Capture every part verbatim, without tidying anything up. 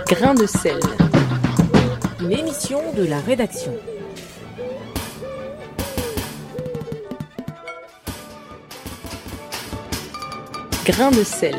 Grain de sel. L'émission de la rédaction. Grain de sel.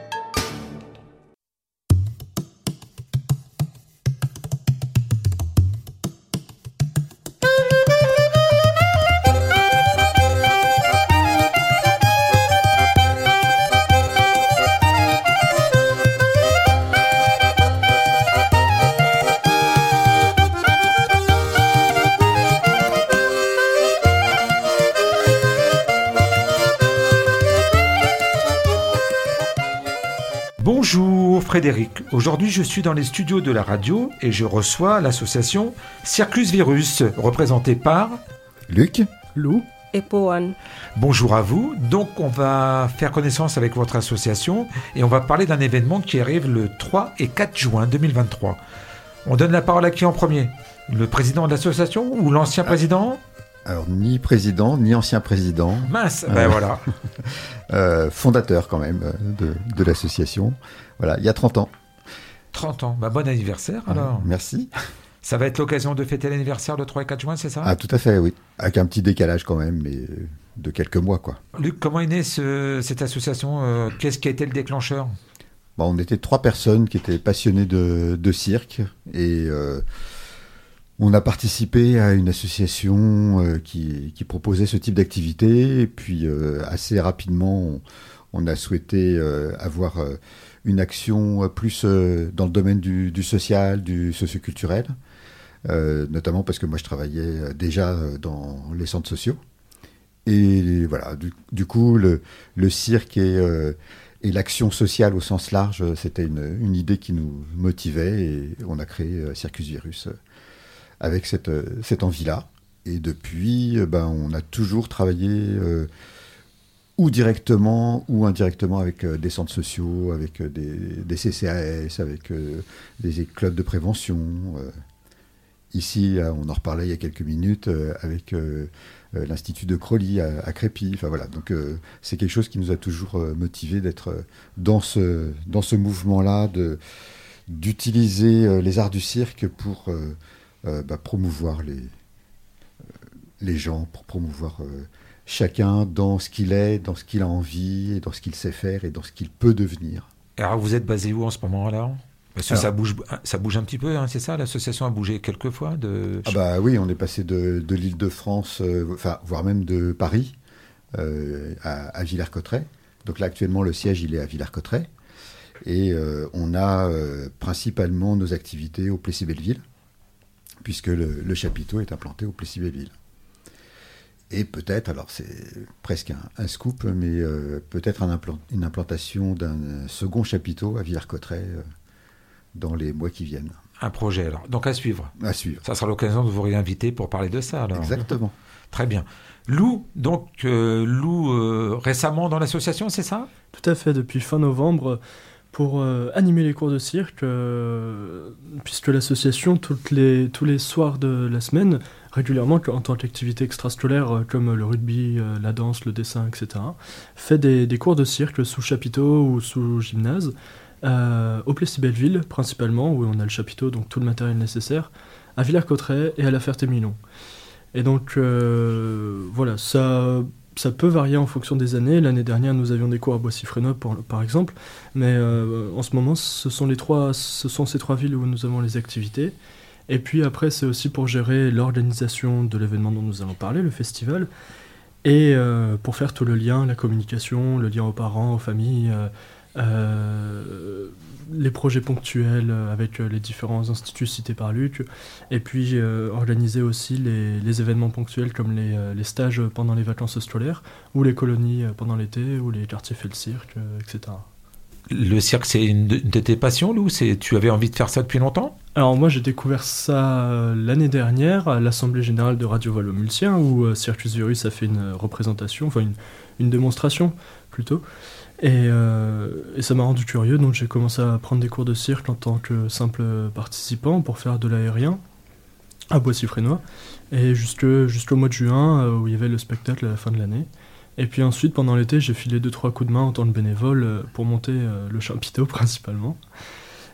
Bonjour Frédéric, aujourd'hui je suis dans les studios de la radio et je reçois l'association Circus Virus, représentée par Luc, Lou et Poan. Bonjour à vous, donc on va faire connaissance avec votre association et on va parler d'un événement qui arrive le trois et quatre juin deux mille vingt-trois. On donne la parole à qui en premier ? Le président de l'association ou l'ancien président ? Alors, ni président, ni ancien président. Mince, ben euh, voilà. euh, fondateur quand même de, de l'association. Voilà, il y a trente ans. trente ans, bah, bon anniversaire alors. Euh, merci. Ça va être l'occasion de fêter l'anniversaire le trois et quatre juin, c'est ça ? Ah, tout à fait, oui. Avec un petit décalage quand même, mais de quelques mois, quoi. Luc, comment est née ce, cette association ? euh, Qu'est-ce qui a été le déclencheur ? Bon, on était trois personnes qui étaient passionnées de, de cirque et... Euh, On a participé à une association euh, qui, qui proposait ce type d'activité et puis euh, assez rapidement on, on a souhaité euh, avoir euh, une action plus euh, dans le domaine du, du social, du socioculturel, euh, notamment parce que moi je travaillais déjà dans les centres sociaux et voilà, du, du coup le, le cirque et, euh, et l'action sociale au sens large, c'était une, une idée qui nous motivait et on a créé euh, Circus Virus euh, avec cette, cette envie-là. Et depuis, ben, on a toujours travaillé euh, ou directement ou indirectement avec euh, des centres sociaux, avec euh, des, des C C A S, avec euh, des clubs de prévention. Euh. Ici, on en reparlait il y a quelques minutes, euh, avec euh, euh, l'Institut de Crolly à, à Crépy. Enfin, voilà. Donc, euh, c'est quelque chose qui nous a toujours euh, motivés d'être dans ce, dans ce mouvement-là, de, d'utiliser euh, les arts du cirque pour... Euh, Euh, bah, promouvoir les, euh, les gens, pour promouvoir euh, chacun dans ce qu'il est, dans ce qu'il a envie, et dans ce qu'il sait faire et dans ce qu'il peut devenir. Alors vous êtes basé où en ce moment-là ? Parce que Alors, ça bouge, ça bouge un petit peu, hein, c'est ça ? L'association a bougé quelques fois de... Ah bah oui, on est passé de, de l'Île-de-France, euh, enfin, voire même de Paris euh, à, à Villers-Cotterêts. Donc là, actuellement, le siège, il est à Villers-Cotterêts. Et euh, on a euh, principalement nos activités au Plessis-Belleville, puisque le, le chapiteau est implanté au Plessis-Belleville. Et peut-être, alors c'est presque un, un scoop, mais euh, peut-être un implant, une implantation d'un second chapiteau à Villers-Cotterêts euh, dans les mois qui viennent. Un projet alors, donc à suivre. À suivre. Ça sera l'occasion de vous réinviter pour parler de ça alors. Exactement. Très bien. Lou, donc euh, Lou, euh, récemment dans l'association, c'est ça ? Tout à fait, depuis fin novembre, pour euh, animer les cours de cirque, euh, puisque l'association, toutes les, tous les soirs de la semaine, régulièrement, en tant qu'activité extrascolaire, euh, comme le rugby, euh, la danse, le dessin, et cetera, fait des, des cours de cirque sous chapiteau ou sous gymnase, euh, au Plessis-Belleville principalement, où on a le chapiteau, donc tout le matériel nécessaire, à Villers-Cotterêts et à La Ferté-Milon. Et donc, euh, voilà, ça... Ça peut varier en fonction des années. L'année dernière, nous avions des cours à Boissy-Fresnoy, par exemple. Mais euh, en ce moment, ce sont, les trois, ce sont ces trois villes où nous avons les activités. Et puis après, c'est aussi pour gérer l'organisation de l'événement dont nous allons parler, le festival. Et euh, pour faire tout le lien, la communication, le lien aux parents, aux familles, euh, euh, les projets ponctuels avec les différents instituts cités par Luc, et puis euh, organiser aussi les, les événements ponctuels comme les, les stages pendant les vacances scolaires, ou les colonies pendant l'été, ou les quartiers fait le cirque, euh, et cetera. Le cirque, c'est une de, de tes passions, Lou ? C'est, tu avais envie de faire ça depuis longtemps ? Alors moi, j'ai découvert ça l'année dernière à l'Assemblée Générale de Radio Wallonie-Mulciens, où euh, Circus Virus a fait une représentation, enfin une, une démonstration plutôt. Et, euh, et ça m'a rendu curieux, donc j'ai commencé à prendre des cours de cirque en tant que simple participant pour faire de l'aérien à Boissy-Fresnoy, et jusque, jusqu'au mois de juin, euh, où il y avait le spectacle à la fin de l'année. Et puis ensuite, pendant l'été, j'ai filé deux trois coups de main en tant que bénévole euh, pour monter euh, le chapiteau principalement.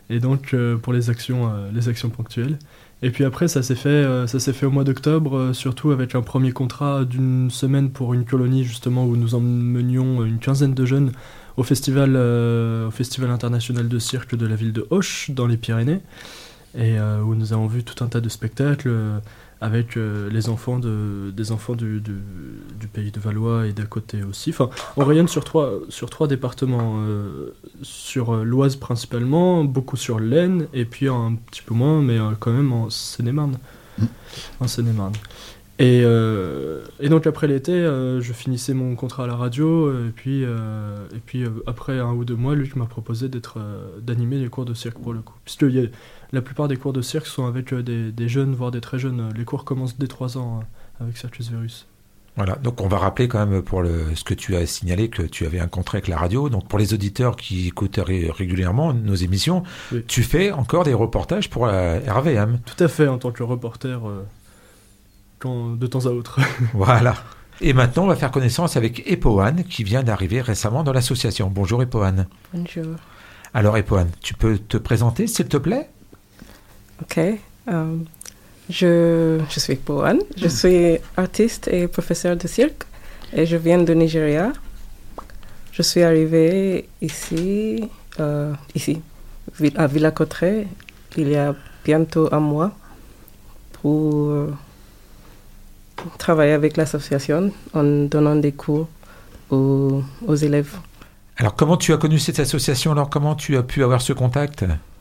et donc euh, pour les actions, euh, les actions ponctuelles. Et puis après, ça s'est fait, euh, ça s'est fait au mois d'octobre, euh, surtout avec un premier contrat d'une semaine pour une colonie justement où nous emmenions une quinzaine de jeunes au festival, euh, au festival international de cirque de la ville de Auch dans les Pyrénées, et euh, où nous avons vu tout un tas de spectacles euh, avec euh, les enfants de, des enfants du, du, du pays de Valois et d'à côté aussi. Enfin, on rayonne sur trois, sur trois départements, euh, sur euh, l'Oise principalement, beaucoup sur l'Aisne, et puis un petit peu moins, mais euh, quand même en Seine-et-Marne. Mmh. En Seine-et-Marne. Et, euh, et donc après l'été, euh, je finissais mon contrat à la radio, et puis, euh, et puis euh, après un ou deux mois, Luc m'a proposé d'être, euh, d'animer les cours de cirque pour le coup. Puisque y a, la plupart des cours de cirque sont avec euh, des, des jeunes, voire des très jeunes. Les cours commencent dès trois ans euh, avec Circus Verus. Voilà, donc on va rappeler quand même pour le, ce que tu as signalé, que tu avais un contrat avec la radio. Donc pour les auditeurs qui écoutent ré, régulièrement nos émissions, oui. Tu fais encore des reportages pour la R V M. Tout à fait, en tant que reporter... Euh... Quand, de temps à autre. Voilà. Et maintenant, on va faire connaissance avec Epoane, qui vient d'arriver récemment dans l'association. Bonjour Epoane. Bonjour. Alors Epoane, tu peux te présenter, s'il te plaît ? Ok. Um, je, je suis Epoane. Je suis artiste et professeur de cirque. Et je viens de Nigeria. Je suis arrivée ici, euh, ici, à Villa-Cotterêts, il y a bientôt un mois, pour... Euh, travailler avec l'association en donnant des cours aux, aux élèves. Alors, comment tu as connu cette association ? Alors, comment tu as pu avoir ce contact ?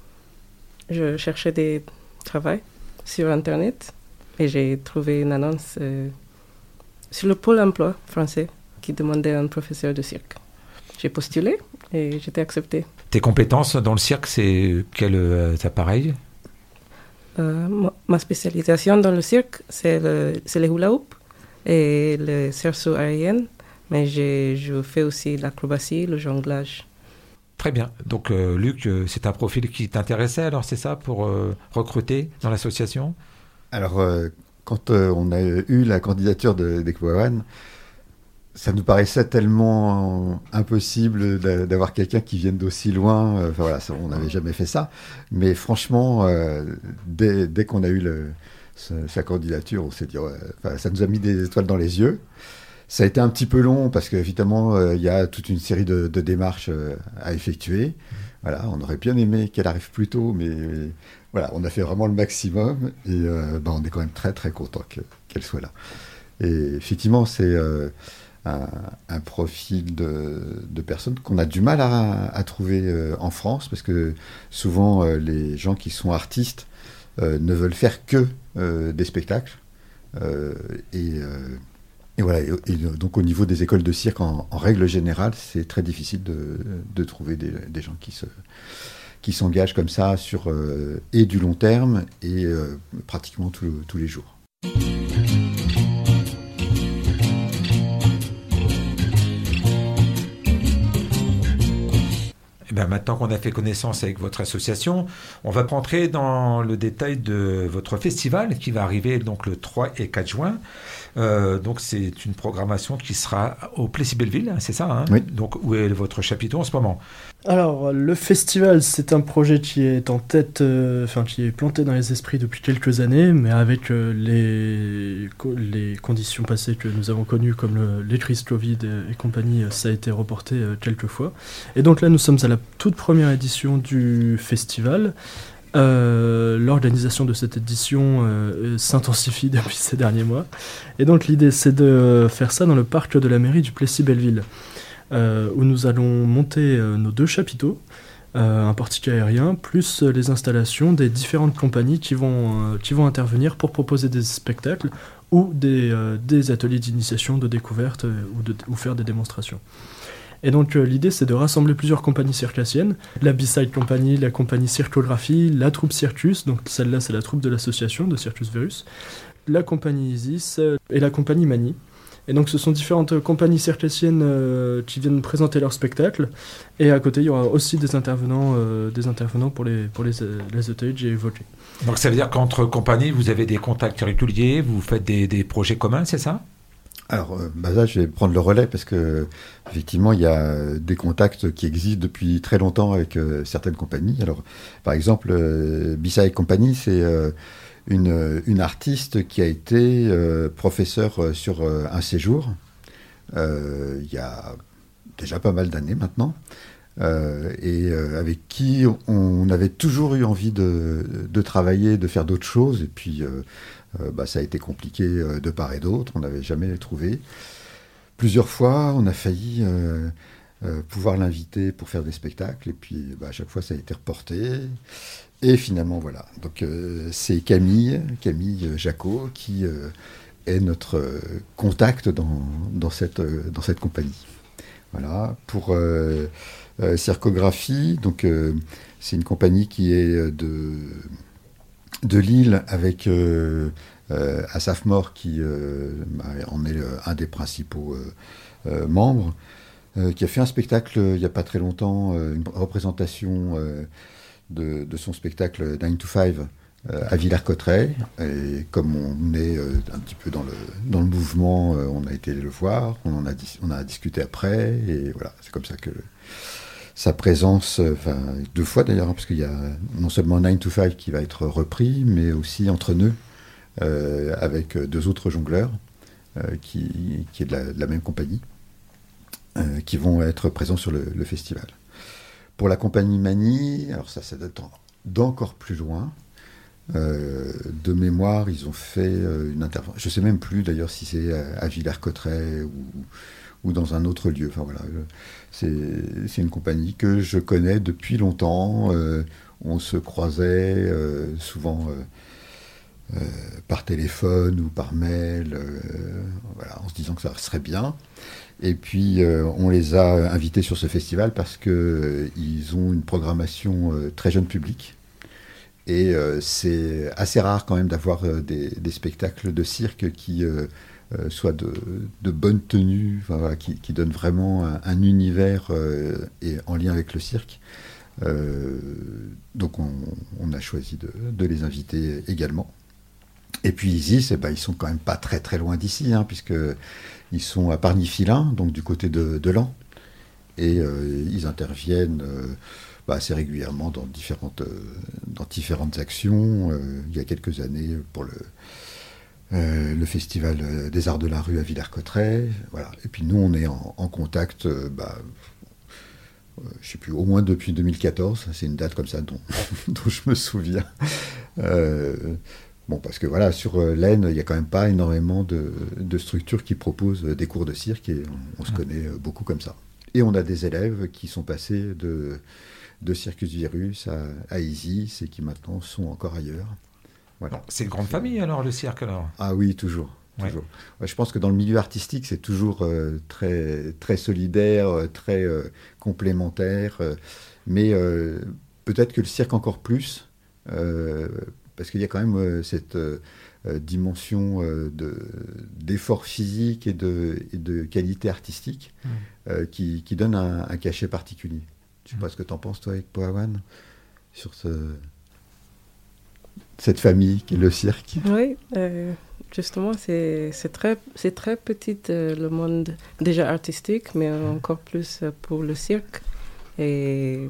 Je cherchais des travaux sur Internet et j'ai trouvé une annonce euh, sur le Pôle emploi français qui demandait un professeur de cirque. J'ai postulé et j'étais acceptée. Tes compétences dans le cirque, c'est quel euh, appareil ? Euh, ma spécialisation dans le cirque, c'est le, c'est le hula hoop et le cerceau aérien, mais j'ai, je fais aussi l'acrobatie, le jonglage. Très bien. Donc, euh, Luc, c'est un profil qui t'intéressait, alors c'est ça, pour euh, recruter dans l'association ? Alors, euh, quand euh, on a eu la candidature de, d'Epoane, ça nous paraissait tellement impossible d'avoir quelqu'un qui vienne d'aussi loin. Enfin, voilà, ça, on n'avait jamais fait ça. Mais franchement, euh, dès, dès qu'on a eu le, sa, sa candidature, on s'est dit, ouais, enfin, ça nous a mis des étoiles dans les yeux. Ça a été un petit peu long parce qu'évidemment, il euh, y a toute une série de, de démarches euh, à effectuer. Voilà, on aurait bien aimé qu'elle arrive plus tôt, mais, mais voilà, on a fait vraiment le maximum. Et euh, ben, on est quand même très, très content que, qu'elle soit là. Et effectivement, c'est... Euh, Un, un profil de, de personnes qu'on a du mal à, à trouver euh, en France, parce que souvent euh, les gens qui sont artistes euh, ne veulent faire que euh, des spectacles. Euh, et, euh, et voilà. Et, et donc au niveau des écoles de cirque, en, en règle générale, c'est très difficile de, de trouver des, des gens qui se qui s'engagent comme ça sur euh, et du long terme et euh, pratiquement tout, tous les jours. Ben maintenant qu'on a fait connaissance avec votre association, on va rentrer dans le détail de votre festival qui va arriver donc le trois et quatre juin. Euh, donc c'est une programmation qui sera au Plessis-Belleville, c'est ça hein ? Oui. Donc où est votre chapiteau en ce moment ? Alors le festival, c'est un projet qui est en tête, euh, enfin qui est planté dans les esprits depuis quelques années, mais avec euh, les les conditions passées que nous avons connues comme le, les crises Covid et, et compagnie, ça a été reporté euh, quelques fois. Et donc là, nous sommes à la toute première édition du festival. Euh, l'organisation de cette édition euh, s'intensifie depuis ces derniers mois. Et donc l'idée, c'est de faire ça dans le parc de la mairie du Plessis-Belleville, euh, où nous allons monter euh, nos deux chapiteaux, euh, un portique aérien, plus euh, les installations des différentes compagnies qui vont, euh, qui vont intervenir pour proposer des spectacles ou des, euh, des ateliers d'initiation, de découverte euh, ou, de, ou faire des démonstrations. Et donc euh, l'idée, c'est de rassembler plusieurs compagnies circassiennes, la B-Side Company, la compagnie Circographie, la troupe Circus, donc celle-là c'est la troupe de l'association de Circus Verus, la compagnie Isis euh, et la compagnie Mani. Et donc ce sont différentes compagnies circassiennes euh, qui viennent présenter leurs spectacles, et à côté il y aura aussi des intervenants, euh, des intervenants pour les, pour les, les ateliers que j'ai évoqués. Donc ça veut dire qu'entre compagnies, vous avez des contacts réguliers, vous faites des, des projets communs, c'est ça ? Alors, euh, bah là, je vais prendre le relais parce que effectivement, il y a des contacts qui existent depuis très longtemps avec euh, certaines compagnies. Alors, par exemple, euh, Bissai Company, c'est euh, une, une artiste qui a été euh, professeure sur euh, un séjour euh, il y a déjà pas mal d'années maintenant, euh, et euh, avec qui on avait toujours eu envie de, de travailler, de faire d'autres choses, et puis euh, euh, bah, ça a été compliqué euh, de part et d'autre, on n'avait jamais trouvé. Plusieurs fois, on a failli euh, euh, pouvoir l'inviter pour faire des spectacles, et puis bah, à chaque fois ça a été reporté, et finalement voilà. Donc euh, c'est Camille, Camille Jacot, qui euh, est notre euh, contact dans, dans, cette, euh, dans cette compagnie. Voilà, pour euh, euh, Circographie, donc euh, c'est une compagnie qui est de, de Lille avec euh, euh, Asaf Mor qui euh, en est euh, un des principaux euh, euh, membres, euh, qui a fait un spectacle euh, il n'y a pas très longtemps, euh, une représentation euh, de, de son spectacle nine to five euh, à Villers-Cotterêts. Et comme on est euh, un petit peu dans le, dans le mouvement, euh, on a été le voir, on en a, dis- on a discuté après, et voilà, c'est comme ça que sa présence, enfin euh, deux fois d'ailleurs, hein, parce qu'il y a non seulement nine to five qui va être repris, mais aussi Entre Nœuds, euh, avec deux autres jongleurs, euh, qui, qui est de la, de la même compagnie, euh, qui vont être présents sur le, le festival. Pour la compagnie Mani, alors ça, ça date d'encore plus loin. Euh, de mémoire, ils ont fait euh, une intervention. Je ne sais même plus d'ailleurs si c'est à, à Villers-Cotterêts ou, ou dans un autre lieu. Enfin voilà, c'est, c'est une compagnie que je connais depuis longtemps. Euh, on se croisait euh, souvent euh, euh, par téléphone ou par mail, euh, voilà, en se disant que ça serait bien. Et puis euh, on les a invités sur ce festival parce qu'ils euh, ont une programmation euh, très jeune public. Et euh, c'est assez rare quand même d'avoir euh, des, des spectacles de cirque qui euh, euh, soient de, de bonne tenue, enfin, voilà, qui, qui donnent vraiment un, un univers euh, et en lien avec le cirque. Euh, donc on, on a choisi de, de les inviter également. Et puis Isis, eh ben, ils sont quand même pas très très loin d'ici, hein, puisqu'ils sont à Pargny-Filin, donc du côté de, de Laon. Et euh, ils interviennent euh, bah, assez régulièrement dans différentes, euh, dans différentes actions. Euh, il y a quelques années pour le, euh, le Festival des Arts de la Rue à Villers-Cotterêts. Voilà. Et puis nous, on est en, en contact, euh, bah, euh, je ne sais plus, au moins depuis deux mille quatorze. C'est une date comme ça dont, dont je me souviens. Euh, bon, parce que voilà, sur euh, l'Aisne, il n'y a quand même pas énormément de, de structures qui proposent des cours de cirque, et on, on se connaît euh, beaucoup comme ça. Et on a des élèves qui sont passés de, de Circus Virus à, à Isis et qui maintenant sont encore ailleurs. Voilà. Bon, c'est une grande famille alors, le cirque alors. Ah oui, toujours. Ouais. toujours. Ouais, je pense que dans le milieu artistique, c'est toujours euh, très, très solidaire, euh, très euh, complémentaire. Euh, mais euh, peut-être que le cirque encore plus, euh, parce qu'il y a quand même euh, cette euh, dimension euh, de, d'effort physique et de, et de qualité artistique mmh. euh, qui, qui donne un, un cachet particulier. Je ne sais mmh. pas ce que tu en penses, toi, avec Poawan, sur ce, cette famille qui est le cirque. Oui, euh, justement, c'est, c'est, très, c'est très petit euh, le monde déjà artistique, mais encore plus euh, pour le cirque. Et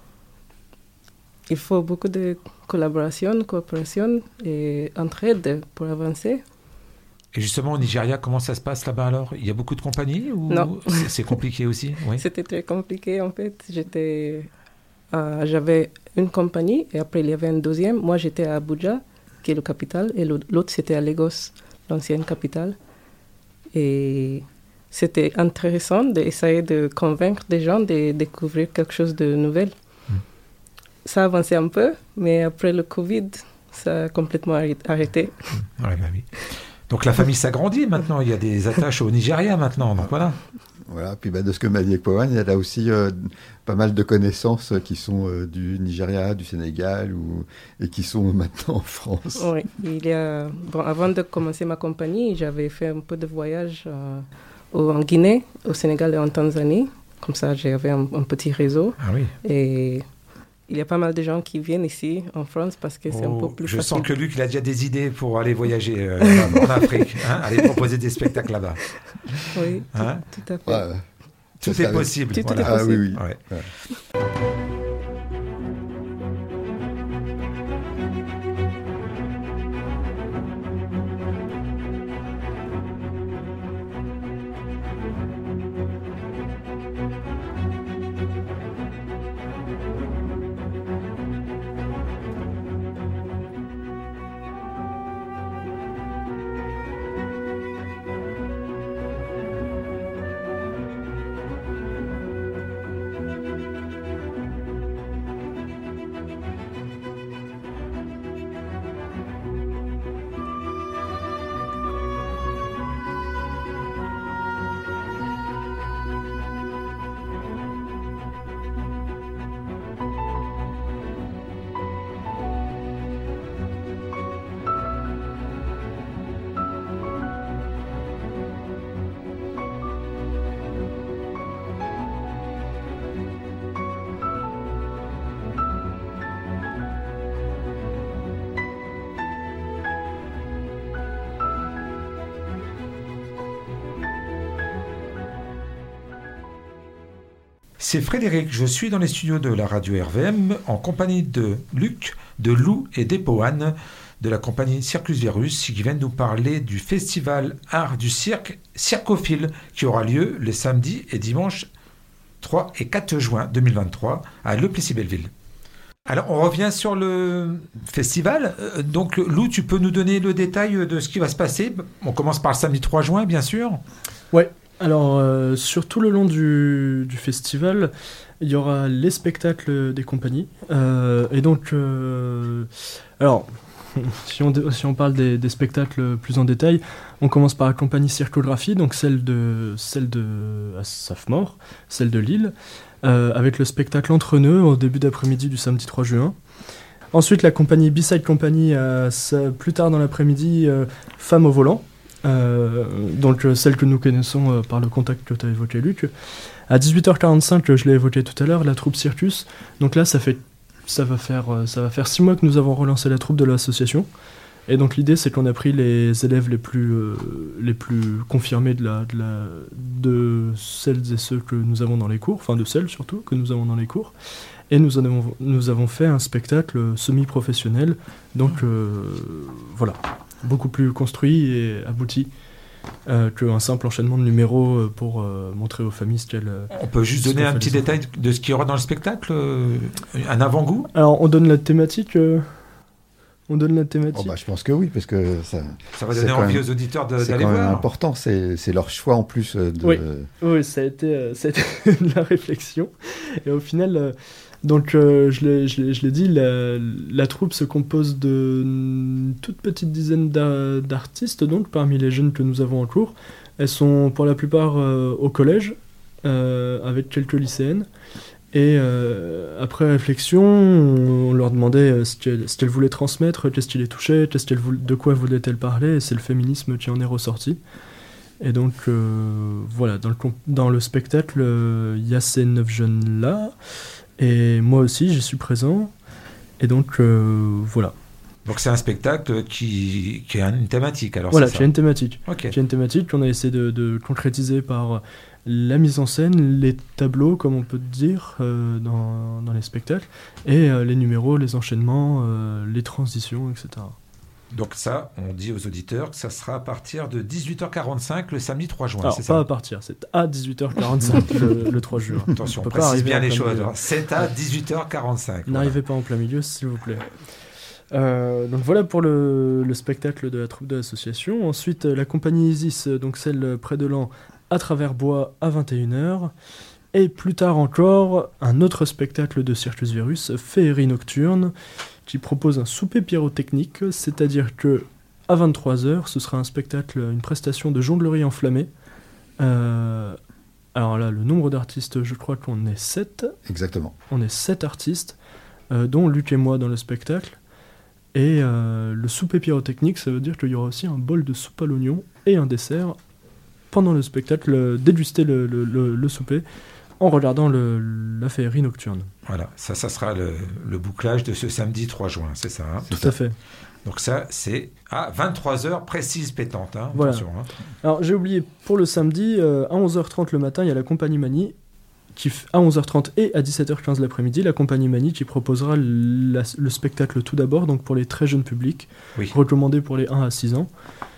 il faut beaucoup de collaboration, coopération et entraide pour avancer. Et justement, au Nigeria, comment ça se passe là-bas alors ? Il y a beaucoup de compagnies ou Non. c'est, c'est compliqué aussi ? Oui. C'était très compliqué en fait. J'étais, euh, j'avais une compagnie et après il y avait une deuxième. Moi j'étais à Abuja, qui est la capitale, et l'autre c'était à Lagos, l'ancienne capitale. Et c'était intéressant d'essayer de convaincre des gens de découvrir quelque chose de nouvel. Mm. Ça avançait un peu, mais après le Covid, ça a complètement arrêté. Mm. Ouais, bah oui. Donc la famille s'agrandit maintenant, il y a des attaches au Nigeria maintenant, donc voilà. Voilà, puis bah, de ce que m'a dit Ekpowan, il y a là aussi euh, pas mal de connaissances qui sont euh, du Nigeria, du Sénégal, ou, et qui sont maintenant en France. Oui, il y a, bon, avant de commencer ma compagnie, j'avais fait un peu de voyage euh, en Guinée, au Sénégal et en Tanzanie. Comme ça, j'avais un, un petit réseau. Ah oui. Et il y a pas mal de gens qui viennent ici en France parce que c'est Oh, un peu plus je facile. sens que Luc, il a déjà des idées pour aller voyager euh, en Afrique, hein, aller proposer des spectacles là-bas. Oui, tout, Hein tout à fait. Ouais, Tout Ça, est ça- possible. Tout est voilà. Ah oui, oui. Ouais. Ouais. C'est Frédéric, je suis dans les studios de la radio R V M en compagnie de Luc, de Lou et d'Epoane de la compagnie Circus Virus qui viennent nous parler du festival Art du Cirque Circophile qui aura lieu les samedis et dimanches trois et quatre juin deux mille vingt-trois à Le Plessis-Belleville. Alors on revient sur le festival. Euh, Donc Lou, tu peux nous donner le détail de ce qui va se passer? On commence par le samedi trois juin bien sûr. Ouais, alors euh, sur tout le long du, du festival, il y aura les spectacles des compagnies. Euh, et donc, euh, alors, si on, si on parle des, des spectacles plus en détail, on commence par la compagnie Circographie, donc celle de, celle de Safmore, celle de Lille, euh, avec le spectacle Entre-Nœuds au début d'après-midi du samedi trois juin. Ensuite, la compagnie B-Side Company, a, sa- plus tard dans l'après-midi, euh, Femmes au volant. Euh, donc euh, celle que nous connaissons euh, par le contact que tu as évoqué, Luc. À dix-huit heures quarante-cinq, euh, je l'ai évoqué tout à l'heure, la troupe Circus. Donc là, ça fait ça va faire euh, ça va faire six mois que nous avons relancé la troupe de l'association. Et donc l'idée, c'est qu'on a pris les élèves les plus euh, les plus confirmés de la, de la de celles et ceux que nous avons dans les cours, enfin de celles surtout que nous avons dans les cours. Et nous en avons nous avons fait un spectacle semi-professionnel. Donc euh, voilà. Beaucoup plus construit et abouti euh, qu'un simple enchaînement de numéros euh, pour euh, montrer aux familles ce qu'elles... euh, On peut juste ce donner qu'on un fait petit les détail de ce qu'il y aura dans le spectacle, euh, un avant-goût. Alors, on donne la thématique euh, On donne la Oh, thématique bah, je pense que oui, parce que ça, Ça va C'est donner quand envie même- aux auditeurs de- c'est d'aller quand même voir. important. C'est c'est leur choix en plus euh, de. Oui. Oui, ça a été, euh, ça a été de la réflexion. Et au final, euh, donc, euh, je l'ai- je l'ai je l'ai dit, la, la troupe se compose d'une toute petite dizaine d'ar- d'artistes, donc, parmi les jeunes que nous avons en cours. Elles sont pour la plupart euh, au collège, euh, avec quelques lycéennes. Et euh, après réflexion, on leur demandait euh, ce qu'elles ce qu'elles voulaient transmettre, qu'est-ce qui les touchait, qu'est-ce qu'elles voulaient- de quoi voulaient-elles parler, et c'est le féminisme qui en est ressorti. Et donc, euh, voilà, dans le, comp- dans le spectacle, euh, il y a ces neuf jeunes-là, et moi aussi, j'y suis présent. Et donc, euh, voilà. Donc c'est un spectacle qui, qui a une thématique. Alors Voilà, c'est il y ça. a une thématique. Ok. Il y a une thématique qu'on a essayé de, de concrétiser par la mise en scène, les tableaux, comme on peut dire, euh, dans, dans les spectacles, et euh, les numéros, les enchaînements, euh, les transitions, et cetera. Donc ça, on dit aux auditeurs que ça sera à partir de dix-huit heures quarante-cinq le samedi trois juin. Alors, c'est pas à ça. partir, c'est à dix-huit heures quarante-cinq le, le trois juin. Attention, On on peut pas précise arriver bien en les plein choses. milieu. C'est à dix-huit heures quarante-cinq. voilà. N'arrivez pas en plein milieu, s'il vous plaît. Euh, donc voilà pour le, le spectacle de la troupe de l'association. Ensuite, euh, la compagnie Isis, euh, donc celle euh, près de Laon, à travers bois à vingt et une heures. Et plus tard encore, un autre spectacle de Circus Virus, Féerie Nocturne, qui propose un souper pyrotechnique, c'est-à-dire que à vingt-trois heures, ce sera un spectacle, une prestation de jonglerie enflammée. Euh, alors là, le nombre d'artistes, je crois qu'on est sept. Exactement. On est sept artistes, euh, dont Luc et moi dans le spectacle. Et euh, le souper pyrotechnique, ça veut dire qu'il y aura aussi un bol de soupe à l'oignon et un dessert pendant le spectacle, euh, déguster le, le, le, le souper en regardant le, la féerie nocturne. Voilà, ça, ça sera le, le bouclage de ce samedi trois juin, c'est ça hein? Tout à fait. Donc ça, c'est à vingt-trois heures précises pétantes. Hein, voilà. Attention, hein. Alors j'ai oublié, pour le samedi, euh, à onze heures trente le matin, il y a la Compagnie Manie, qui f... à onze heures trente et à dix-sept heures quinze l'après-midi, la Compagnie Manie qui proposera la, le spectacle tout d'abord, donc pour les très jeunes publics, oui. recommandé pour les un à six ans,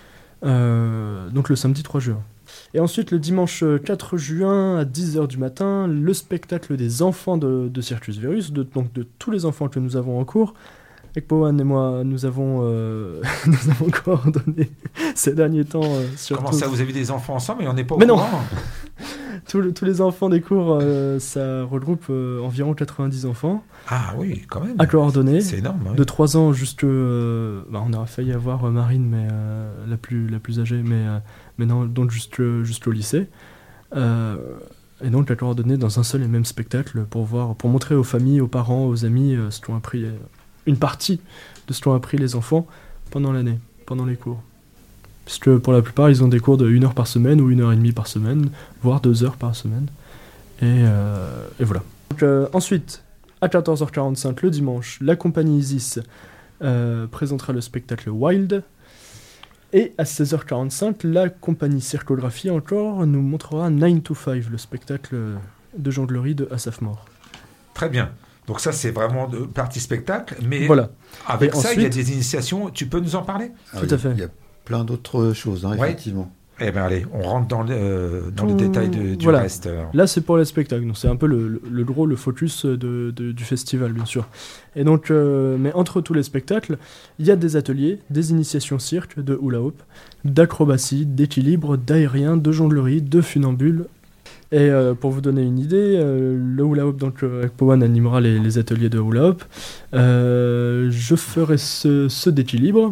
euh, donc le samedi trois juin. Et ensuite, le dimanche quatre juin, à dix heures du matin, le spectacle des enfants de, de Circus Virus, de, donc de tous les enfants que nous avons en cours. Ekpo-One et moi, nous avons, euh, nous avons coordonné ces derniers temps. Euh, sur Comment tout... ça, vous avez des enfants ensemble et on n'est pas au Mais non. courant? tous, le, tous les enfants des cours, euh, ça regroupe euh, environ quatre-vingt-dix enfants. Ah oui, quand même. À coordonner. C'est énorme. Oui. De trois ans jusqu'à... Euh, bah, on aurait failli avoir euh, Marine, mais euh, la, plus, la plus âgée, mais, euh, mais non, donc jusqu'au, jusqu'au lycée. Euh, et donc à coordonner dans un seul et même spectacle pour, voir, pour montrer aux familles, aux parents, aux amis euh, ce qu'ont appris... Euh, une partie de ce qu'ont appris les enfants pendant l'année, pendant les cours. Puisque pour la plupart, ils ont des cours de une heure par semaine ou une heure et demie par semaine, voire deux heures par semaine. Et, euh, et voilà. Donc, euh, ensuite, à quatorze heures quarante-cinq le dimanche, la compagnie Isis euh, présentera le spectacle Wild. Et à seize heures quarante-cinq, la compagnie Circographie encore nous montrera nine to five, le spectacle de jonglerie de Asaph Moore. Très bien. Donc ça, c'est vraiment de partie spectacle, mais voilà. avec et ça, ensuite, il y a des initiations. Tu peux nous en parler? Ah Tout oui, à fait. Il y a plein d'autres choses, hein, ouais. effectivement. Eh bien allez, on rentre dans le, euh, dans Tout... le détail de, du voilà. reste. Alors. Là, c'est pour les spectacles, donc c'est un peu le, le, le gros, le focus de, de, du festival, bien sûr. Et donc, euh, mais entre tous les spectacles, il y a des ateliers, des initiations cirque, de hula hoop, d'acrobatie, d'équilibre, d'aérien, de jonglerie, de funambule. Et euh, pour vous donner une idée, euh, le hula hoop, donc euh, Ekpo-One animera les, les ateliers de hula hoop. Euh, je ferai ce, ce d'équilibre.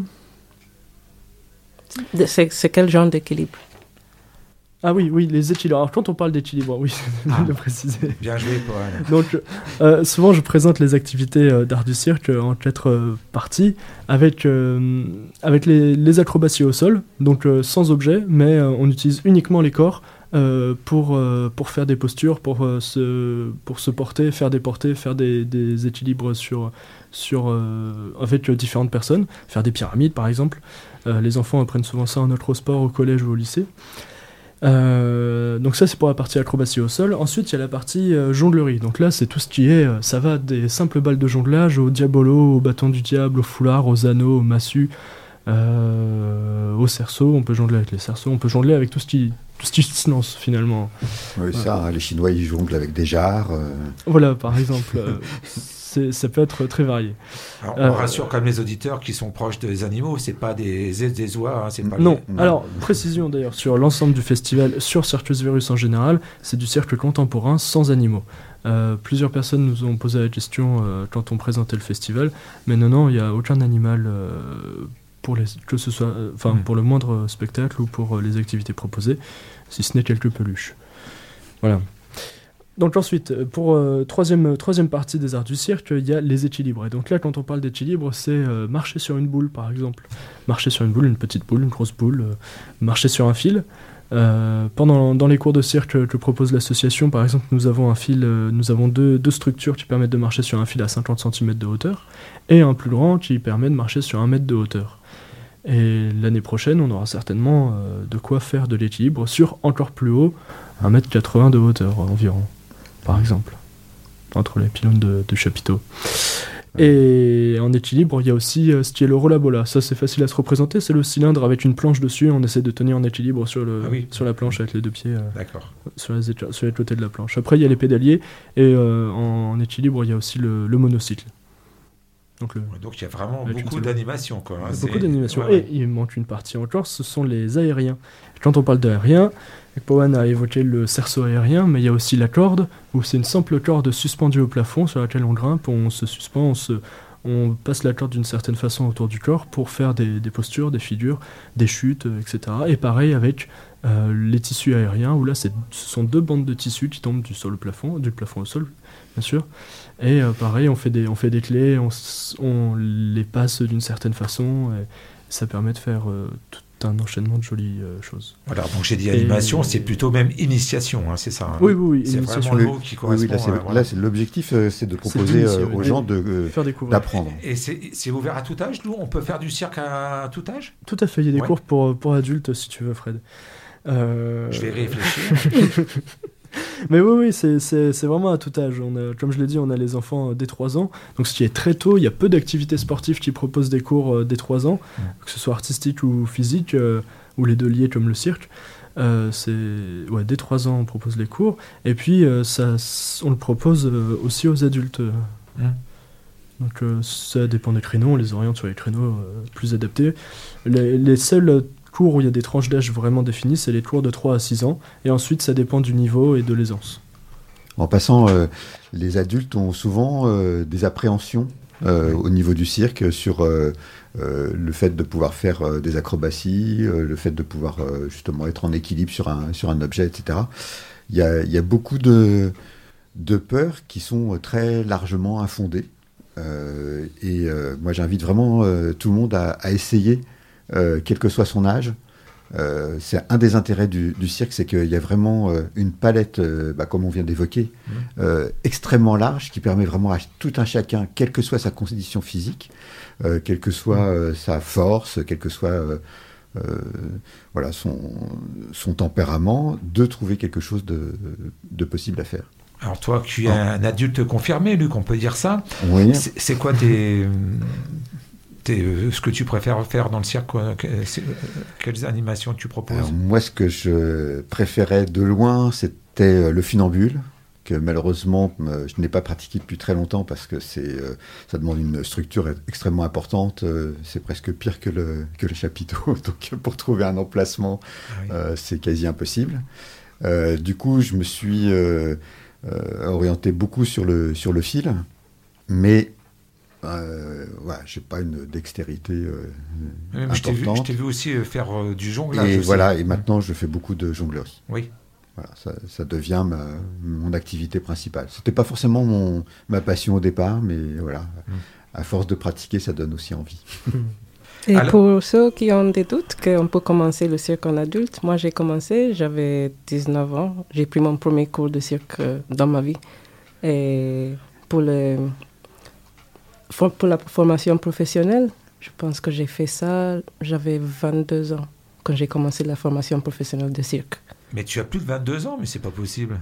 C'est, c'est quel genre d'équilibre? Ah oui, oui, les équilibres. Alors quand on parle d'équilibre, oui, c'est bien Ah. de le préciser. Bien joué, Paul. Donc euh, souvent je présente les activités euh, d'art du cirque euh, en quatre euh, parties, avec, euh, avec les, les acrobaties au sol, donc euh, sans objet, mais euh, on utilise uniquement les corps. Euh, pour, euh, pour faire des postures, pour, euh, se, pour se porter, faire des portées, faire des, des équilibres sur, sur, euh, avec euh, différentes personnes, faire des pyramides par exemple. Euh, les enfants apprennent souvent ça en acrosport au collège ou au lycée. Euh, donc ça c'est pour la partie acrobatie au sol. Ensuite il y a la partie euh, jonglerie. Donc là c'est tout ce qui est, euh, ça va des simples balles de jonglage au diabolo, au bâton du diable, au foulard, aux anneaux, aux massues, euh, au cerceau. On peut jongler avec les cerceaux, on peut jongler avec tout ce qui tout ce qui se lance finalement. Oui, voilà. ça, hein, les Chinois ils jonglent avec des jarres. Euh... Voilà, par exemple, euh, c'est, ça peut être très varié. Alors, on Euh, rassure quand même les auditeurs qui sont proches des animaux, c'est pas des des oies, hein, c'est pas Non, les... alors précision d'ailleurs sur l'ensemble du festival, sur Circus Virus en général, c'est du cirque contemporain sans animaux. Euh, plusieurs personnes nous ont posé la question euh, quand on présentait le festival, mais non, non, il n'y a aucun animal euh, pour les, que ce soit, enfin euh, mmh. pour le moindre spectacle ou pour euh, les activités proposées, si ce n'est quelques peluches. Voilà. Donc ensuite, pour euh, troisième, troisième partie des arts du cirque, il y a les équilibres. Et donc là, quand on parle d'équilibre, c'est euh, marcher sur une boule, par exemple. Marcher sur une boule, une petite boule, une grosse boule, euh, marcher sur un fil. Euh, pendant, dans les cours de cirque que propose l'association, par exemple, nous avons un fil, euh, nous avons deux, deux structures qui permettent de marcher sur un fil à cinquante centimètres de hauteur, et un plus grand qui permet de marcher sur un mètre de hauteur. Et l'année prochaine, on aura certainement euh, de quoi faire de l'équilibre sur encore plus haut, un mètre quatre-vingts de hauteur environ, par exemple, entre les pylônes de, de chapiteaux. Et en équilibre, il y a aussi euh, ce qui est le rollabola. Ça, c'est facile à se représenter. C'est le cylindre avec une planche dessus. On essaie de tenir en équilibre sur, le, ah oui. sur la planche avec les deux pieds euh, D'accord. Sur, les, sur les côtés de la planche. Après, il y a les pédaliers. Et euh, en, en équilibre, il y a aussi le, le monocycle. Donc, le, Donc il y a vraiment beaucoup d'animation. Quoi, hein, beaucoup c'est... d'animation. Ouais, ouais. Et il manque une partie encore, ce sont les aériens. Quand on parle d'aérien, Ekpo-One a évoqué le cerceau aérien, mais il y a aussi la corde, où c'est une simple corde suspendue au plafond sur laquelle on grimpe, on se suspend, on, se, on passe la corde d'une certaine façon autour du corps pour faire des, des postures, des figures, des chutes, et cetera. Et pareil avec euh, les tissus aériens, où là c'est, ce sont deux bandes de tissus qui tombent du sol au plafond, du plafond au sol, bien sûr. Et euh, pareil, on fait des, on fait des clés, on, on les passe d'une certaine façon, et ça permet de faire euh, tout tout un enchaînement de jolies euh, choses. Voilà, donc j'ai dit animation, Et... c'est plutôt même initiation, hein, c'est ça. Hein. Oui, oui, oui. C'est initiation. vraiment le mot qui correspond. Oui, oui, là, c'est, à, là voilà. c'est, l'objectif, euh, c'est de proposer c'est euh, aux gens de, euh, faire découvrir. d'apprendre. Et c'est, c'est ouvert à tout âge, nous on peut faire du cirque à tout âge? Tout à fait, il y a des Ouais. cours pour, pour adultes si tu veux, Fred. Euh... Je vais réfléchir. Mais oui, oui, c'est, c'est, c'est vraiment à tout âge. On a, comme je l'ai dit, on a les enfants euh, dès trois ans. Donc ce qui est très tôt, il y a peu d'activités sportives qui proposent des cours euh, dès trois ans, Mm. que ce soit artistique ou physique, euh, ou les deux liés comme le cirque. Euh, c'est, ouais, dès trois ans, on propose les cours. Et puis, euh, ça, on le propose euh, aussi aux adultes. Mm. Donc euh, ça dépend des créneaux, on les oriente sur les créneaux euh, plus adaptés. Les, les seuls cours où il y a des tranches d'âge vraiment définies, c'est les cours de trois à six ans. Et ensuite, ça dépend du niveau et de l'aisance. En passant, euh, les adultes ont souvent euh, des appréhensions euh, au niveau du cirque sur euh, euh, le fait de pouvoir faire euh, des acrobaties, euh, le fait de pouvoir euh, justement être en équilibre sur un, sur un objet, et cetera. Il y a, il y a beaucoup de, de peurs qui sont très largement infondées. Euh, et euh, moi, j'invite vraiment euh, tout le monde à, à essayer, euh, quel que soit son âge. Euh, c'est un des intérêts du, du cirque, c'est qu'il y a vraiment euh, une palette, euh, bah, comme on vient d'évoquer, Mmh. euh, extrêmement large, qui permet vraiment à tout un chacun, quelle que soit sa condition physique, euh, quelle que soit euh, sa force, quel que soit euh, euh, voilà, son, son tempérament, de trouver quelque chose de, de possible à faire. Alors toi, tu es un adulte confirmé, Luc, on peut dire ça. Oui. C'est, c'est quoi tes, tes, euh, ce que tu préfères faire dans le cirque, quoi, que- c'est- euh, quelles animations tu proposes? Alors, moi, ce que je préférais de loin, c'était euh, le funambule, que malheureusement, euh, je n'ai pas pratiqué depuis très longtemps parce que c'est, euh, ça demande une structure extrêmement importante. euh, c'est presque pire que le, que le chapiteau. Donc, pour trouver un emplacement, Ah oui. euh, c'est quasi impossible. Euh, du coup, je me suis euh, euh, orienté beaucoup sur le, sur le fil, mais euh, voilà, j'ai pas une dextérité euh, Oui, mais je t'ai vu, je importante. t'ai vu aussi euh, faire euh, du jonglage. Et aussi. voilà, et maintenant, je fais beaucoup de jonglerie. Oui. Voilà, ça, ça devient ma, mon activité principale. C'était pas forcément mon, ma passion au départ, mais voilà, Mm. à force de pratiquer, ça donne aussi envie. Et Alors- pour ceux qui ont des doutes qu'on peut commencer le cirque en adulte, moi j'ai commencé, j'avais dix-neuf ans, j'ai pris mon premier cours de cirque euh, dans ma vie. Et pour, le, for- pour la formation professionnelle, je pense que j'ai fait ça, j'avais vingt-deux ans quand j'ai commencé la formation professionnelle de cirque. Mais tu as plus de vingt-deux ans, mais c'est pas possible.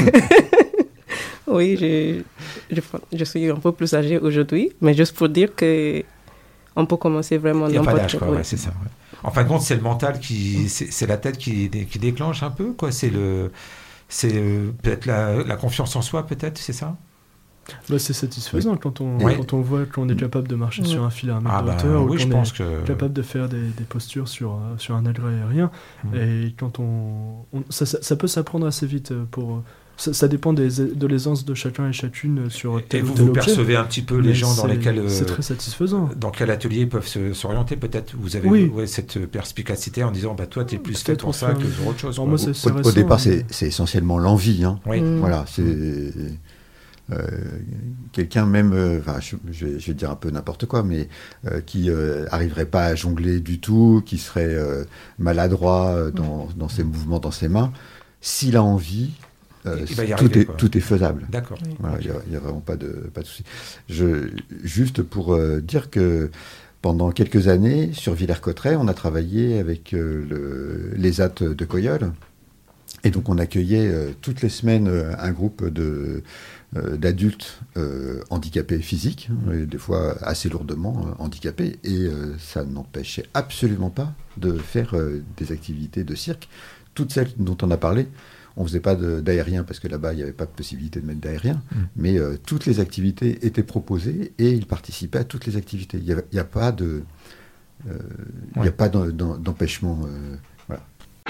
Oui, j'ai- je, je suis un peu plus âgée aujourd'hui, mais juste pour dire que on peut commencer vraiment Il n'y a pas n'importe d'âge, quoi. oui. Ouais, c'est ça. Ouais. En fin de compte, c'est le mental qui, c'est, c'est la tête qui, qui déclenche un peu, quoi. C'est le, c'est euh, peut-être la, la confiance en soi, peut-être, c'est ça. Bah, c'est satisfaisant quand, on, Ouais. quand on voit qu'on est capable de marcher Ouais. sur un fil à un mètre Ah de bah hauteur, ou oui, qu'on je est pense que. capable de faire des, des postures sur, euh, sur un agrès aérien. Mm. Et quand on, on- ça, ça, ça peut s'apprendre assez vite. euh, Pour, ça, ça dépend des, de l'aisance de chacun et chacune sur Et tel ou vous, tel vous objet. percevez un petit peu les Mais gens dans c'est- lesquels, euh, c'est très satisfaisant. dans quel atelier ils peuvent se, s'orienter, peut-être. Vous avez Oui. ouais, cette perspicacité en disant, bah toi, t'es plus fait Peut-être pour on ça fait que un- pour autre chose. Non, quoi. moi, c'est- c'est Au, au récent, départ, hein. c'est, c'est essentiellement l'envie. Hein. Oui. Mm. Voilà, c'est euh, quelqu'un même, euh, enfin, je, je vais, je vais dire un peu n'importe quoi, mais euh, qui euh, arriverait pas à jongler du tout, qui serait euh, maladroit euh, dans, dans ses mouvements, dans ses mains, s'il a envie, euh, Il va y tout, arriver, est, quoi. tout est faisable. D'accord. Oui. Voilà, il n'y a, a vraiment pas de, pas de souci. Je, juste pour euh, dire que pendant quelques années, sur Villers-Cotterêts, on a travaillé avec euh, le, les A T de Coyol. Et donc, on accueillait euh, toutes les semaines euh, un groupe de, euh, d'adultes euh, handicapés physiques, hein, et des fois assez lourdement euh, handicapés. Et euh, ça n'empêchait absolument pas de faire euh, des activités de cirque. Toutes celles dont on a parlé, on ne faisait pas de, d'aérien parce que là-bas, il n'y avait pas de possibilité de mettre d'aérien. Mm. Mais euh, toutes les activités étaient proposées et ils participaient à toutes les activités. Il n'y a, a pas de, euh, il y Ouais. a pas d'en- d'en- d'empêchement. euh, voilà.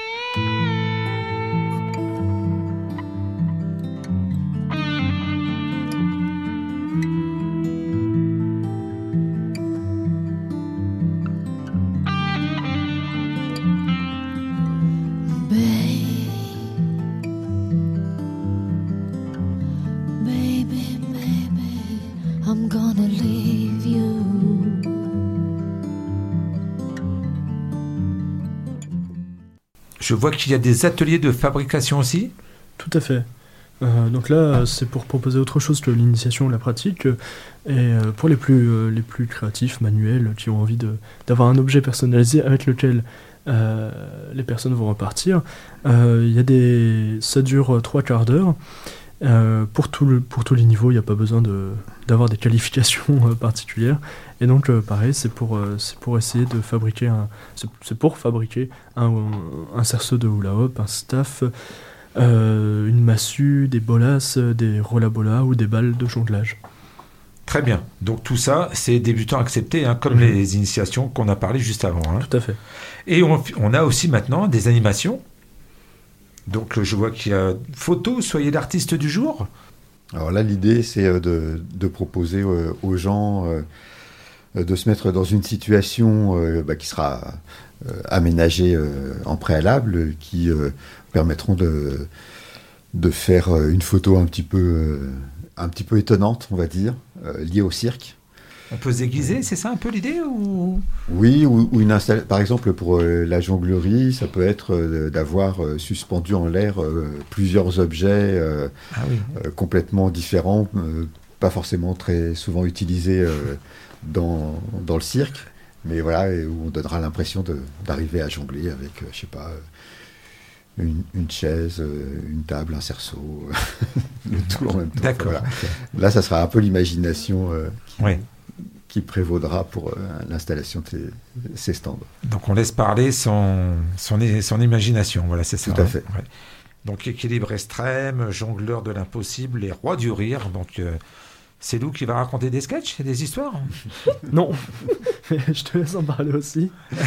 Baby, baby, I'm gonna leave you. Je vois qu'il y a des ateliers de fabrication aussi. Tout à fait. Euh, donc là, c'est pour proposer autre chose que l'initiation ou la pratique. Et euh, pour les plus, euh, les plus créatifs, manuels, qui ont envie de, d'avoir un objet personnalisé avec lequel euh, les personnes vont repartir, euh, y a des, ça dure trois quarts d'heure. Euh, pour, tout le, pour tous les niveaux, il n'y a pas besoin de, d'avoir des qualifications euh, particulières. Et donc, euh, pareil, c'est pour, euh, c'est pour essayer de fabriquer un, c'est, c'est pour fabriquer un, un, un cerceau de hula hoop, un staff, euh, une massue, des bolas, des rollabolas ou des balles de jonglage. Très bien. Donc tout ça, c'est débutant accepté, hein, comme mmh. les initiations qu'on a parlé juste avant. Hein. Tout à fait. Et on, on a aussi maintenant des animations. Donc je vois qu'il y a photo, soyez l'artiste du jour. Alors là, l'idée, c'est de, de proposer aux gens de se mettre dans une situation bah, qui sera aménagée en préalable, qui permettront de, de faire une photo un petit peu, un petit peu étonnante, on va dire, liée au cirque. On peut se déguiser, c'est ça un peu l'idée ou... Oui, ou, ou une install... par exemple pour euh, la jonglerie, ça peut être euh, d'avoir euh, suspendu en l'air euh, plusieurs objets euh, ah oui. euh, complètement différents, euh, pas forcément très souvent utilisés euh, dans, dans le cirque, mais voilà, et où on donnera l'impression de, d'arriver à jongler avec, euh, je sais pas, euh, une, une chaise, euh, une table, un cerceau, le tout en même temps. D'accord. Voilà. Okay. Là, ça sera un peu l'imagination euh, qui... Oui. qui prévaudra pour euh, l'installation de ces, ces stands. Donc on laisse parler son, son, son imagination, voilà, c'est ça. Tout à hein, fait. Ouais. Donc équilibre extrême, jongleur de l'impossible, les rois du rire. Donc euh, c'est Lou qui va raconter des sketchs et des histoires. Non, je te laisse en parler aussi.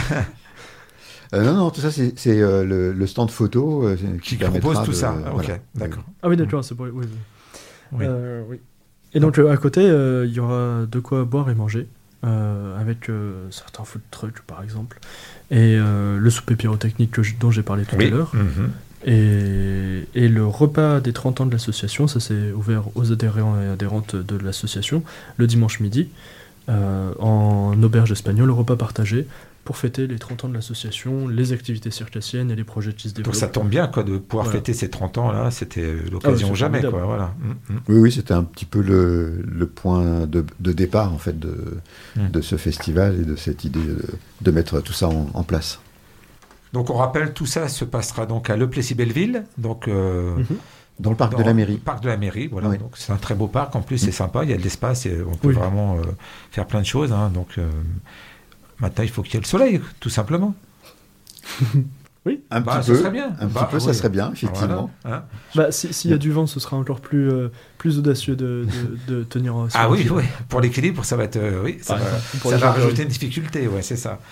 euh, non, non, tout ça c'est, c'est euh, le, le stand photo euh, qui, qui propose tout de, ça. Euh, ok, voilà. d'accord. Ah oui, d'accord, c'est pour... oui, oui. Oui. Euh, oui. Et donc euh, à côté, il euh, y aura de quoi boire et manger, euh, avec euh, certains food trucks par exemple, et euh, le souper pyrotechnique que je, dont j'ai parlé tout oui. à l'heure, mm-hmm. et, et le repas des trente ans de l'association, ça c'est ouvert aux adhérents et adhérentes de l'association, le dimanche midi, euh, en auberge espagnole, repas partagé, pour fêter les trente ans de l'association, les activités circassiennes et les projets qui se développent. Donc ça tombe bien quoi, de pouvoir voilà. fêter ces trente ans là, c'était l'occasion ah, oui, jamais quoi, voilà. Mm-hmm. Oui oui, c'était un petit peu le, le point de, de départ en fait de, mm. de ce festival et de cette idée de, de mettre tout ça en, en place. Donc on rappelle, tout ça se passera donc à Le Plessis-Belleville, donc euh, mm-hmm. dans le parc dans de la mairie. Le parc de la mairie, voilà. Oui. Donc c'est un très beau parc en plus, mm. c'est sympa, il y a de l'espace et on peut oui. vraiment euh, faire plein de choses, hein, donc. Euh, Maintenant, il faut qu'il y ait le soleil, tout simplement. Oui, un bah, petit peu. Serait bien. Un bah, petit peu, ça oui. serait bien, effectivement. Voilà. Hein bah, s'il si y a du vent, ce sera encore plus, euh, plus audacieux de, de, de tenir. Sur ah oui, oui, pour l'équilibre, ça va être, euh, oui, ça ah, va, ça va rajouter une difficulté, ouais, c'est ça.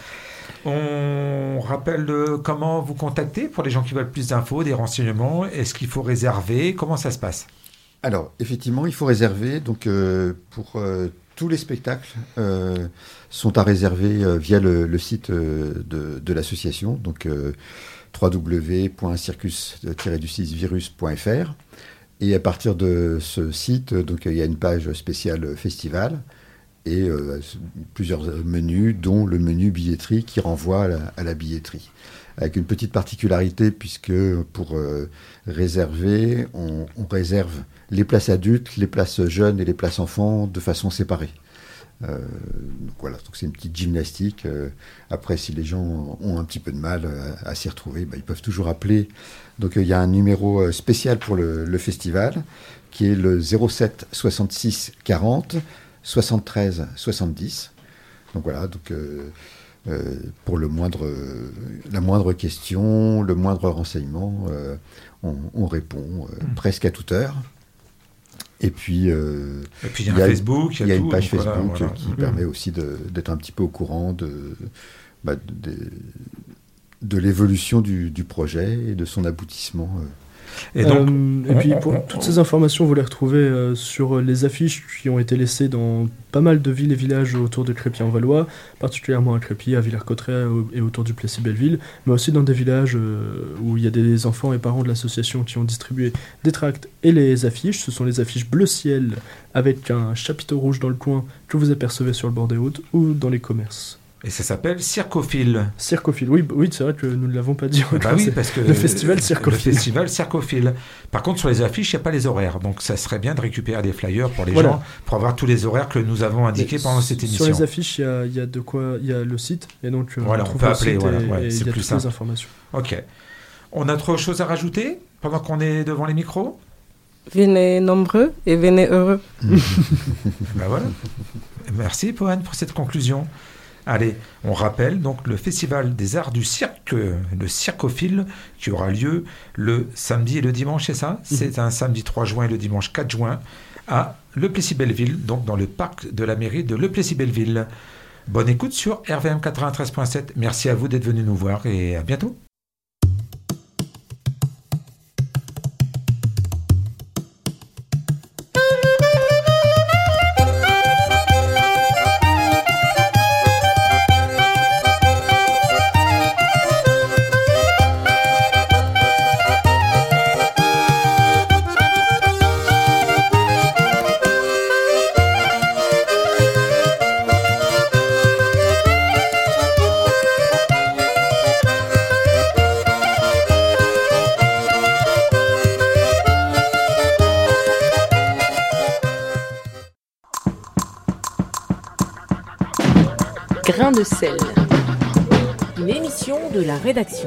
On rappelle euh, comment vous contacter pour les gens qui veulent plus d'infos, des renseignements. Est-ce qu'il faut réserver? Comment ça se passe? Alors, effectivement, il faut réserver. Donc, euh, pour euh, tous les spectacles euh, sont à réserver euh, via le, le site euh, de, de l'association, donc euh, w w w point circus tiret du six virus point f r. Et à partir de ce site, donc il y a une page spéciale festival et euh, plusieurs menus, dont le menu billetterie qui renvoie à la, à la billetterie. Avec une petite particularité, puisque pour euh, réserver, on, on réserve les places adultes, les places jeunes et les places enfants de façon séparée. Euh, donc voilà, donc c'est une petite gymnastique. Euh, après, si les gens ont un petit peu de mal à, à s'y retrouver, bah, ils peuvent toujours appeler. Donc il euh, y a un numéro spécial pour le, le festival, qui est le zéro sept soixante-six quarante soixante-treize soixante-dix. Donc voilà, donc... Euh, Euh, pour le moindre, euh, la moindre question, le moindre renseignement, euh, on, on répond euh, mmh. presque à toute heure. Et puis, euh, et puis il y a, y a un Facebook, il y a, y a une page tout, Facebook voilà, voilà. qui mmh. permet aussi de, d'être un petit peu au courant de, bah, de, de, de l'évolution du, du projet et de son aboutissement. Euh. Et, donc, euh, et puis pour toutes ces informations, vous les retrouvez euh, sur les affiches qui ont été laissées dans pas mal de villes et villages autour de Crépy-en-Valois, particulièrement à Crépy, à Villers-Cotterêts et autour du Plessis-Belleville, mais aussi dans des villages euh, où il y a des enfants et parents de l'association qui ont distribué des tracts et les affiches. Ce sont les affiches bleu ciel avec un chapiteau rouge dans le coin que vous apercevez sur le bord des routes ou dans les commerces. Et ça s'appelle Circophile. Circophile, oui, oui c'est vrai que nous ne l'avons pas dit encore. Bah oui, c'est parce que le festival Circophile. Le festival Circophile. Par contre, sur les affiches, il n'y a pas les horaires. Donc, ça serait bien de récupérer des flyers pour les Voilà. gens, pour avoir tous les horaires que nous avons indiqués Mais pendant cette émission. Sur les affiches, il y a, il y a de quoi, il y a le site, et donc euh, Voilà, on trouve peut le appeler, site voilà, et, ouais, et c'est il y a plus toutes simple. les informations. Ok. On a trop de choses à rajouter pendant qu'on est devant les micros? Venez nombreux et venez heureux. Ben voilà. Merci, Pohan, pour cette conclusion. Allez, on rappelle donc le Festival des Arts du Cirque, le Circophile, qui aura lieu le samedi et le dimanche, c'est ça? C'est un samedi trois juin et le dimanche quatre juin à Le Plessis-Belleville, donc dans le parc de la mairie de Le Plessis-Belleville. Bonne écoute sur R V M quatre-vingt-treize point sept. Merci à vous d'être venus nous voir et à bientôt. Grain de sel. Une émission de la rédaction.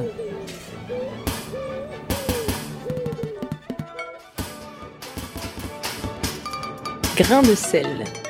Grain de sel.